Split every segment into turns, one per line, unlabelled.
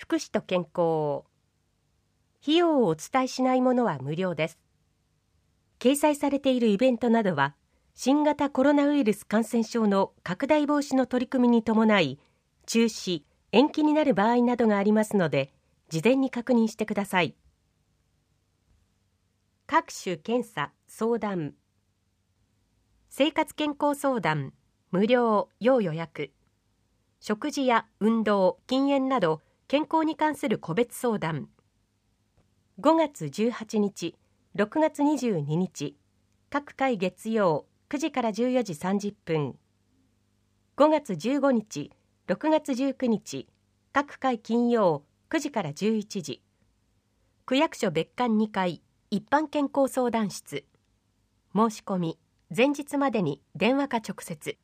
福祉と健康。費用をお伝えしないものは無料です。掲載されているイベントなどは、新型コロナウイルス感染症の拡大防止の取り組みに伴い、中止・延期になる場合などがありますので、事前に確認してください。各種検査・相談。生活健康相談、無料・要予約。食事や運動、禁煙など健康に関する個別相談。5月18日、6月22日、各回月曜9時から14時30分。5月15日、6月19日、各回金曜9時から11時。区役所別館2階、一般健康相談室。申し込み、前日までに電話か直接。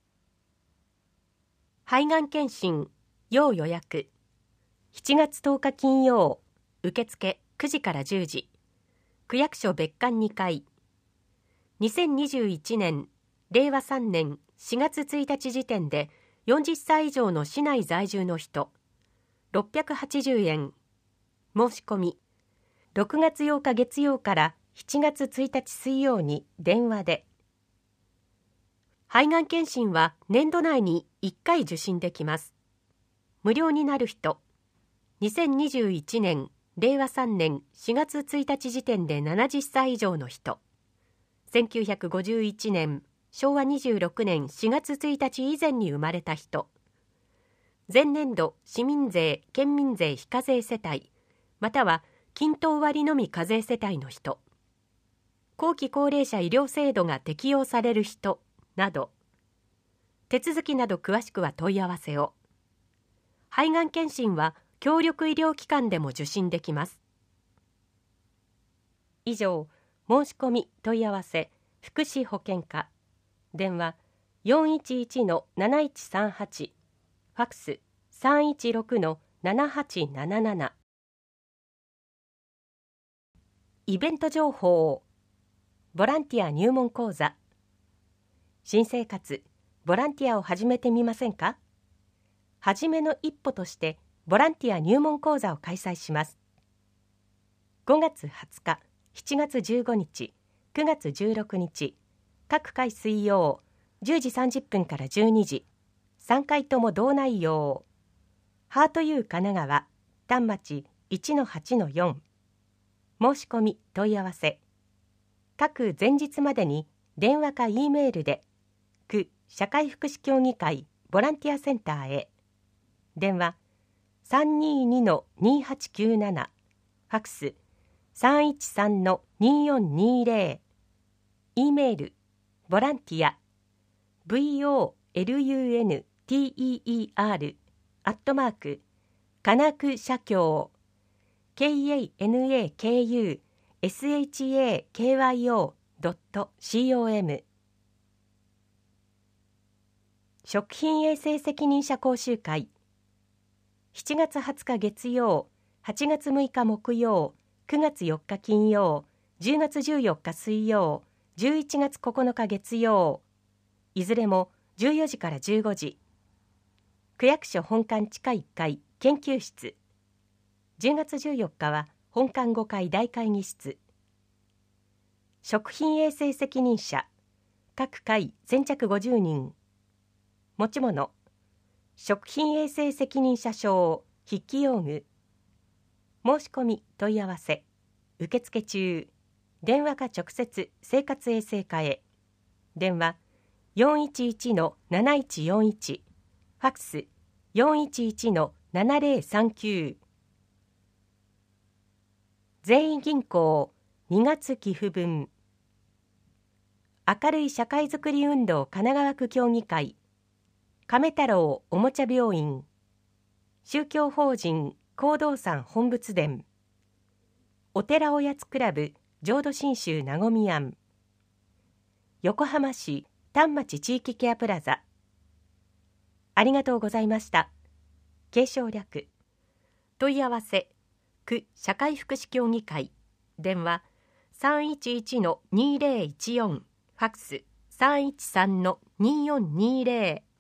肺がん検診、要予約。7月10日金曜、受付9時から10時。区役所別館2階。2021年、令和3年4月1日時点で40歳以上の市内在住の人、680円。申し込み、6月8日月曜から7月1日水曜に電話で。肺がん検診は年度内に1回受診できます。無料になる人、2021年、令和3年4月1日時点で70歳以上の人、1951年、昭和26年4月1日以前に生まれた人、前年度市民税・県民税非課税世帯、または均等割のみ課税世帯の人、後期高齢者医療制度が適用される人など、手続きなど詳しくは問い合わせを。肺がん検診は協力医療機関でも受診できます。以上、申し込み問い合わせ福祉保健課、電話 411-7138、ファクス 316-7877。イベント情報。ボランティア入門講座。新生活、ボランティアを始めてみませんか？はじめの一歩としてボランティア入門講座を開催します。5月20日、7月15日、9月16日、各回水曜、10時30分から12時、3回とも同内容。ハートユー神奈川、丹町 1-8-4。申し込み問い合わせ。各前日までに電話か E メールで、区社会福祉協議会ボランティアセンターへ。電話 322-2897、ファクス 313-2420。E メールボランティア VOLUNTEER アットマークかなく社協 KANAKUSHAKYO.com。 食品衛生責任者講習会。7月20日月曜、8月6日木曜、9月4日金曜、10月14日水曜、11月9日月曜、いずれも14時から15時。区役所本館地下1階研究室。10月14日は本館5階大会議室。食品衛生責任者、各回先着50人。持ち物、食品衛生責任者証、筆記用具。申し込み問い合わせ受付中。電話か直接生活衛生課へ。電話 411-7141、ファクス 411-7039。全員銀行2月寄付分。明るい社会づくり運動神奈川区協議会、亀太郎おもちゃ病院、宗教法人行道山本仏殿、お寺おやつクラブ浄土真宗なごみ庵、横浜市丹町地域ケアプラザ。ありがとうございました。継承略。問い合わせ区社会福祉協議会、電話 311-2014、ファクス 313-2420。